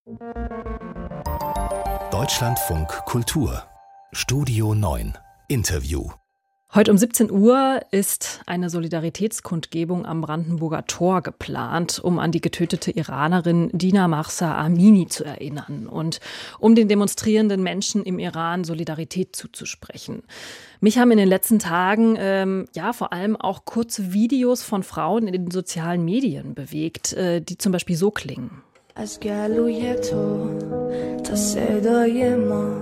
Deutschlandfunk Kultur Studio 9 Interview. Heute um 17 Uhr ist eine Solidaritätskundgebung am Brandenburger Tor geplant, um an die getötete Iranerin Dina Mahsa Amini zu erinnern und um den demonstrierenden Menschen im Iran Solidarität zuzusprechen. Mich haben in den letzten Tagen vor allem auch kurze Videos von Frauen in den sozialen Medien bewegt, die zum Beispiel so klingen. از گلوی تو تا صدای ما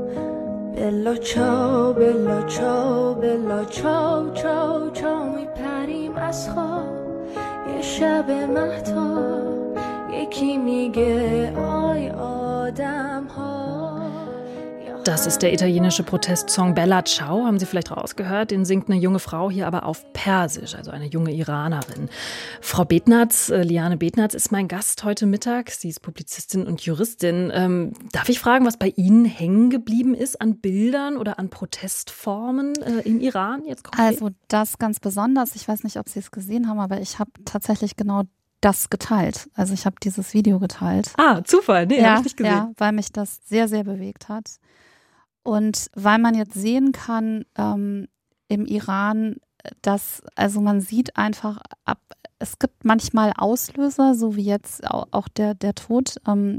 بلا چاو بلا چاو بلا چاو چاو چاو میپریم از خواب یه شب مهتاب یکی میگه آی آدم ها. Das ist der italienische Protestsong Bella Ciao, haben Sie vielleicht rausgehört. Den singt eine junge Frau hier aber auf Persisch, also eine junge Iranerin. Frau Betnarz, Liane Betnarz ist mein Gast heute Mittag. Sie ist Publizistin und Juristin. Darf ich fragen, was bei Ihnen hängen geblieben ist an Bildern oder an Protestformen im Iran jetzt konkret? Also das ganz besonders. Ich weiß nicht, ob Sie es gesehen haben, aber ich habe tatsächlich genau das geteilt. Also ich habe dieses Video geteilt. Ah, Zufall, nee, habe ich nicht gesehen. Ja, weil mich das sehr, sehr bewegt hat. Und weil man jetzt sehen kann im Iran, dass, also man sieht einfach, es gibt manchmal Auslöser, so wie jetzt auch der Tod,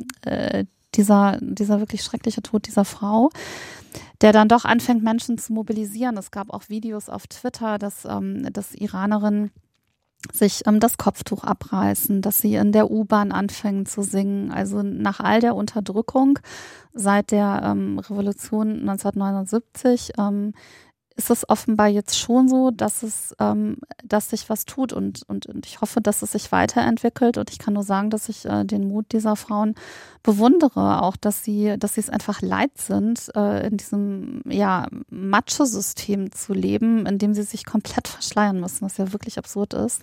dieser wirklich schreckliche Tod dieser Frau, der dann doch anfängt, Menschen zu mobilisieren. Es gab auch Videos auf Twitter, dass Iranerinnen sich das Kopftuch abreißen, dass sie in der U-Bahn anfangen zu singen. Also nach all der Unterdrückung seit der Revolution 1979 ist es offenbar jetzt schon so, dass sich was tut und ich hoffe, dass es sich weiterentwickelt und ich kann nur sagen, dass ich den Mut dieser Frauen bewundere, auch dass sie es einfach leid sind, in diesem Macho-System zu leben, in dem sie sich komplett verschleiern müssen, was ja wirklich absurd ist.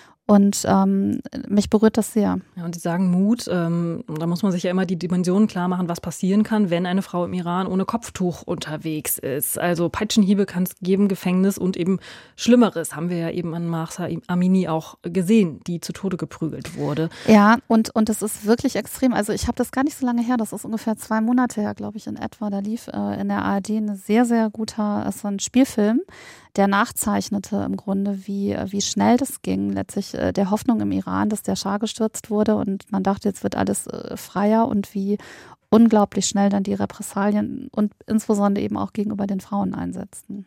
Und mich berührt das sehr. Ja, und Sie sagen Mut, da muss man sich ja immer die Dimensionen klar machen, was passieren kann, wenn eine Frau im Iran ohne Kopftuch unterwegs ist. Also Peitschenhiebe kann es geben, Gefängnis und eben Schlimmeres. Haben wir ja eben an Mahsa Amini auch gesehen, die zu Tode geprügelt wurde. Ja, und es ist wirklich extrem. Also ich habe das gar nicht so lange her, das ist ungefähr 2 Monate her, glaube ich, in etwa. Da lief in der ARD ein sehr, sehr guter, es war ein Spielfilm, der nachzeichnete im Grunde, wie schnell das ging, letztlich der Hoffnung im Iran, dass der Schah gestürzt wurde und man dachte, jetzt wird alles freier und wie unglaublich schnell dann die Repressalien und insbesondere eben auch gegenüber den Frauen einsetzten.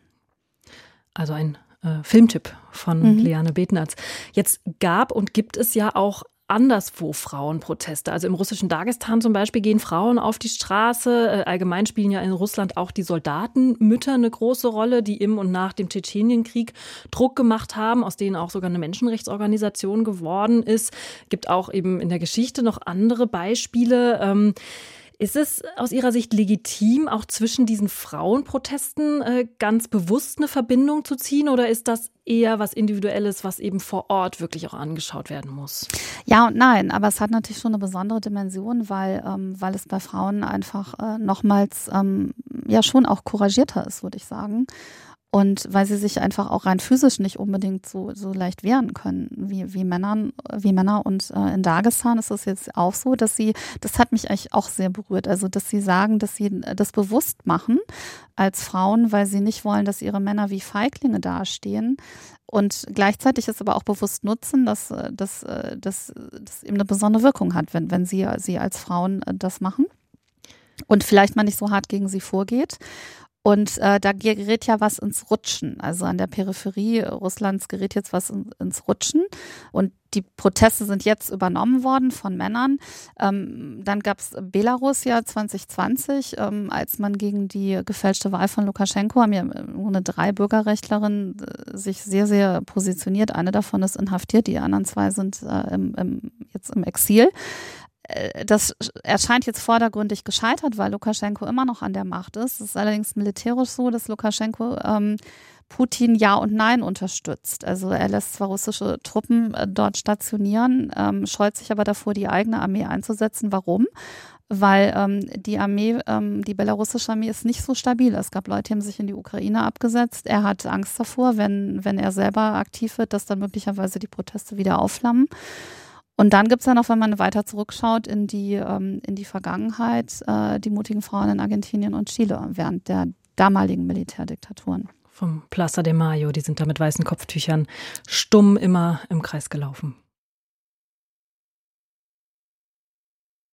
Also ein Filmtipp von Liane Betnarz. Jetzt gab und gibt es ja auch anderswo Frauenproteste. Also im russischen Dagestan zum Beispiel gehen Frauen auf die Straße. Allgemein spielen ja in Russland auch die Soldatenmütter eine große Rolle, die im und nach dem Tschetschenienkrieg Druck gemacht haben, aus denen auch sogar eine Menschenrechtsorganisation geworden ist. Gibt auch eben in der Geschichte noch andere Beispiele. Ist es aus Ihrer Sicht legitim, auch zwischen diesen Frauenprotesten ganz bewusst eine Verbindung zu ziehen? Oder ist das eher was Individuelles, was eben vor Ort wirklich auch angeschaut werden muss? Ja und nein, aber es hat natürlich schon eine besondere Dimension, weil es bei Frauen einfach nochmals schon auch couragierter ist, würde ich sagen. Und weil sie sich einfach auch rein physisch nicht unbedingt so leicht wehren können wie Männer. Und in Dagestan ist es jetzt auch so, das hat mich eigentlich auch sehr berührt. Also, dass sie sagen, dass sie das bewusst machen als Frauen, weil sie nicht wollen, dass ihre Männer wie Feiglinge dastehen. Und gleichzeitig ist aber auch bewusst nutzen, dass eben eine besondere Wirkung hat, wenn sie als Frauen das machen. Und vielleicht mal nicht so hart gegen sie vorgeht. Und da gerät ja was ins Rutschen. Also an der Peripherie Russlands gerät jetzt was ins Rutschen. Und die Proteste sind jetzt übernommen worden von Männern. Dann gab es Belarus ja 2020, als man gegen die gefälschte Wahl von Lukaschenko, haben ja nur 3 Bürgerrechtlerinnen sich sehr, sehr positioniert. Eine davon ist inhaftiert, die anderen 2 sind jetzt im Exil. Das erscheint jetzt vordergründig gescheitert, weil Lukaschenko immer noch an der Macht ist. Es ist allerdings militärisch so, dass Lukaschenko Putin Ja und Nein unterstützt. Also er lässt zwar russische Truppen dort stationieren, scheut sich aber davor, die eigene Armee einzusetzen. Warum? Weil die belarussische Armee ist nicht so stabil. Es gab Leute, die haben sich in die Ukraine abgesetzt. Er hat Angst davor, wenn er selber aktiv wird, dass dann möglicherweise die Proteste wieder aufflammen. Und dann gibt es ja noch, wenn man weiter zurückschaut in die Vergangenheit, die mutigen Frauen in Argentinien und Chile während der damaligen Militärdiktaturen. Vom Plaza de Mayo, die sind da mit weißen Kopftüchern stumm immer im Kreis gelaufen.